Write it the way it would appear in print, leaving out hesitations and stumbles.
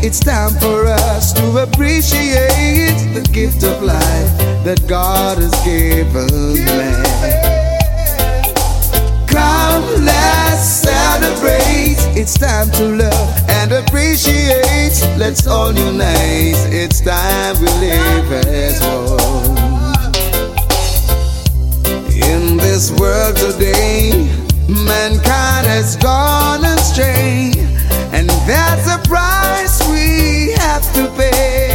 It's time for us to appreciate the gift of life that God has given man. Come, let's celebrate. It's time to love and appreciate. Let's all unite. It's time we live as one. In this world today, mankind has gone astray, and that's a price we have to pay.